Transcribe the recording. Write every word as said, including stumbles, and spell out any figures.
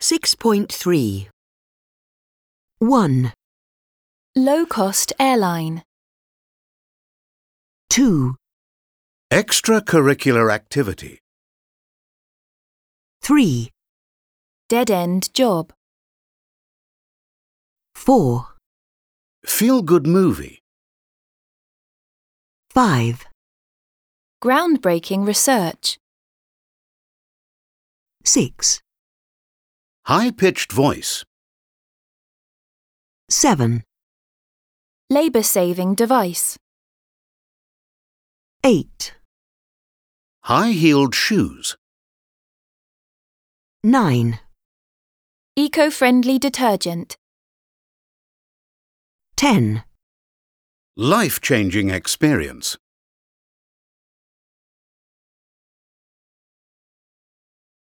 six point three. one, Low-cost airline. two, Extracurricular activity. three, Dead-end job. four, Feel-good movie. five, Groundbreaking research. six, High-pitched voice. seven, Labour-saving device. eight, High-heeled shoes. nine, Eco-friendly detergent. ten. Life-changing experience.